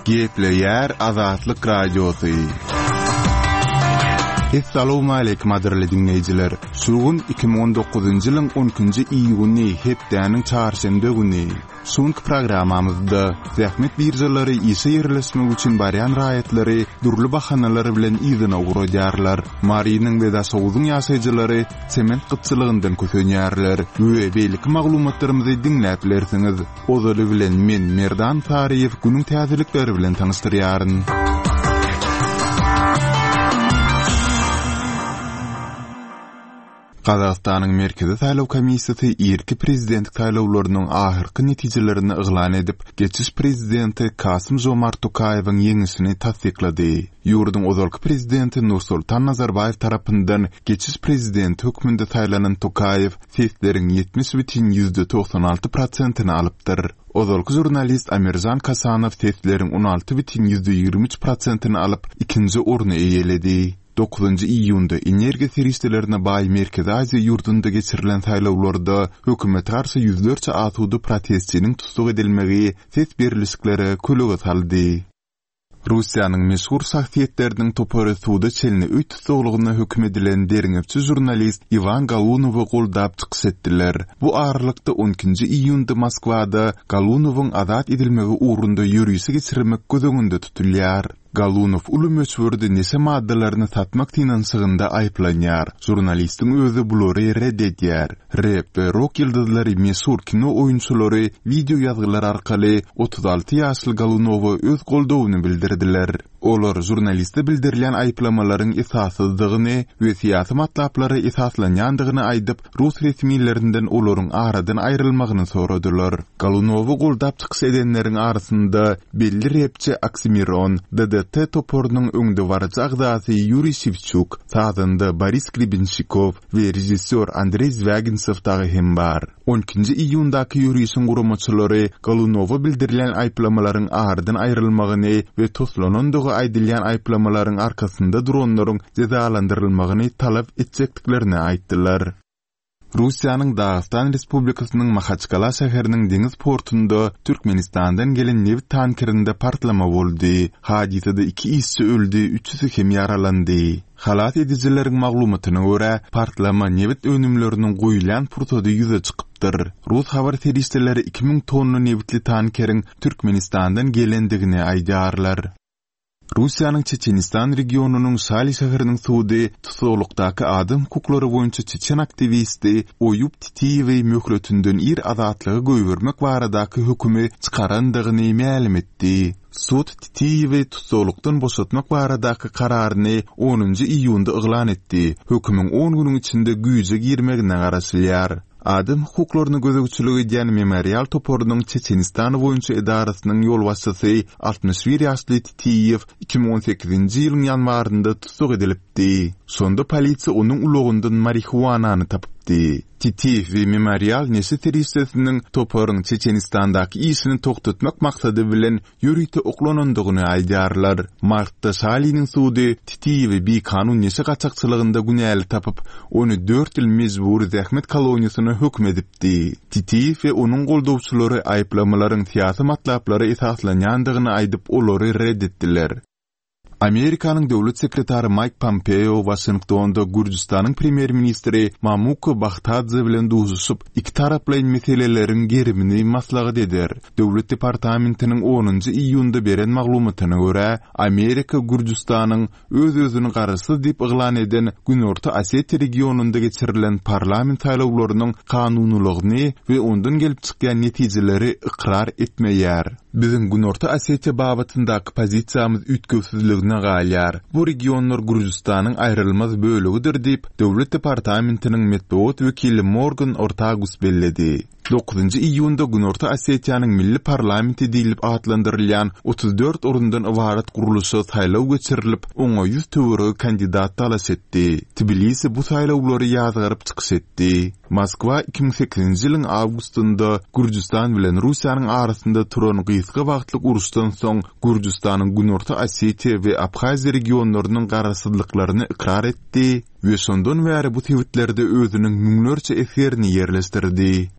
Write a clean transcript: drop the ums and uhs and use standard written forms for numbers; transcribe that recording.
Gepleyer Azatlyk Radiosu. Assalamu alaykum adirli dinleyijiler. Sugun 2019-njy ýylyň 10-njy iýuny hepdäniň çarşembe güni. Soňky programamyzda zähmet birjalary işe ýerleşmek üçin barýan raýatlary durly bahanalary bilen ýygyna gurajarlar. Marynyň we Soğuzyň ýaşaýjylary sement gytçylygyndan kösenýärler. We beýlik maglumatlarymyzy dinläp bilersiňiz. Ozaly bilen men Merdan Tariýew günüň täzelikleri bilen tanystyryaryn. Qazaqstanyň Merkezi Saýlaw Komissiýasy erki prezident saýlawlarynyň ahyrky netijelerini yglan edip, geçiş prezidenti Kasym-Jomart Tokaýewiň ýeňisini tasdiklady. Ýurduň ozalky prezidenti Nursultan Nazarbayew tarapyndan geçiş prezidenti hökmünde saýlanan Tokaýew sesleriň 70,96%-ni alypdyr. Ozalky jurnalist Amirjan Kasanow sesleriň 16,23%-ni alyp ikinji orny eýeledi. 9-njy iýunda energiýa serişdelerine baý Merkezi Aziýa ýurdunda geçirilen saýlawlarda hökümet garşy ýüzlerçe atudy protestçiniň tutsak edilmegi ses berilişikleri kölega saldy. Russiýanyň meşhur şahsiýetleriniň topary suwda çelini öý tutsaklygyna hökm edilen deriňepçi jurnalist Ivan Galunowy goldap çykyş etdiler. Bu aralykda 10-njy iýunda Moskwada Galunowyň azat edilmegi uğrunda ýürüýüşi geçirmek gözüňünde tutulýar. Galunow uly möçberde nese maddalaryny satmak tinançygynda aýplanýar. Jurnalistiň özü bulary reddedýär. Rap we rock ýyldyzlary meşhur kino oýunçulary video ýazgylar arkaly 36 ýaşly Galunowy öz goldawyny bildirdiler. Olar jurnaliste bildirilen aýplamalaryň esassyzdygyny we siýasy matlaplary esaslanýandygyny aýdyp, Rus resmiýetlerinden olaryň aradan aýrylmagyny soradylar. Galunowy goldap çykyş edenleriň arasynda belli rapçi Oksimiron, DDT toporunyň öňde barjy agdasy Yuri Shevchuk, sazynda Boris Grebenshikov we rejissor Andrey Zvyagintsev dagy hem bar. 10-njy iýundaky ýürüýüşiň guramaçylary Galunowy bildirilen aýplamalaryň aradan aýrylmagyny we toslanandygy aýdylýan aýplamalaryň arkasynda duranlaryň cezalandyrylmagyny talap etjeklerini aýtdylar. Russiýanyň Dagestan Respublikasynyň Makhachkala şäheriniň deňiz portunda Türkmenistandan gelen neft tankerinde partlama boldy. Hadisede 2 işçi öldü, 300 hem yaralandy. Halat edicileriň maglumatyna görä, partlama neft önümleriniň goýulan purtody ýüze çykypdyr. Rus habar serişdeleri 2000 tonna neftli tankeriň Türkmenistandan gelendigini aýdarlar. Russiýanyň Çeçenistan regionunyň Şali şäheriniň suwdy tutsaklykdaky adam hukuklary boýunça Çeçen aktivisti Oyup Titiýew möhletünden ir azatlygy göýbermek baradaky hökümi çykarandygyny ma'lum etdi. Sud Titiýew tutsaklykdan boşatmak baradaky kararyny 10-njy iýunda yglan etdi. Hökümiň 10 güniň içinde güýje girmegine garaşylýar. Adam hukuklaryny gözegçiligi edýän Memorial toporunyň Çeçenistan boýunça edarasynyň ýol başçysy 61 ýaşly Titiýew 2018-nji ýylyň ýanwarynda tutsak edilipdi. Sonda polisiýa onuň ulagyndan marihuanany tapypdy. Titiýew Memorial neşe terişdesiniň toporuň Çeçenistandaky işini toktatmak maksady bilen ýürüýte oklanandygyny aýdarlar. Martda Şaliň suwdy Titiýew bir kanun neşe gaçakçylygynda günäli tapyp, onu 4 ýyl mezbur zähmet koloniýasyna hökm edipdi. Titiýew we onuň goldawçylary aýplamalaryň siýasy matlaplary esaslanýandygyny aýdyp olary reddetdiler. Amerikanyň döwlet sekretary Mike Pompeo Washingtonda Gürjistanyň premier ministri Mamuk Baghdadze bilen duşup iki taraply meselelerin gerimini maslahat eder. Döwlet departamentiniň 10-njy iýunda beren maglumatyna görä, Amerika Gürjistanyň öz-özüni garşy diýip yglan eden Günorta Osetiýa regionunda geçirilen parlament saýlawlarynyň kanunlygyny we ondan gelip çykýan netijeleri ikrar etmeýär. Biziň Günorta Osetiýa babatyndaky pozisiýamyz ütgüsizligine galýar. Bu regionlar Gürjistanyň aýrylmaz bölegidir diýip döwlet departamentiniň medeniýet wekili Morgan Ortagus belledi. 9-njy iýunda Günorta Osetiýanyň milli parlamenti diýilip atlandyrylýan 34 orundan ibarat guruluşy saýlaw geçirilip, oňa 100 töwereg kandidat talaş etdi. Tbilisi bu saýlawlary ýazgyryp çykyş etdi. Moskwa 2008-nji ýylyň awgustynda Gürjistan bilen Russiýanyň arasynda turan gysga wagtlyk uruşdan soň Gürjistanyň Günorta Osetiýa we Abhaziýa regionlarynyň garaşsyzlyklaryny ikrar etdi we sondan bäri bu tewitlerde özüniň müňlerçe eserini ýerleşdirdi.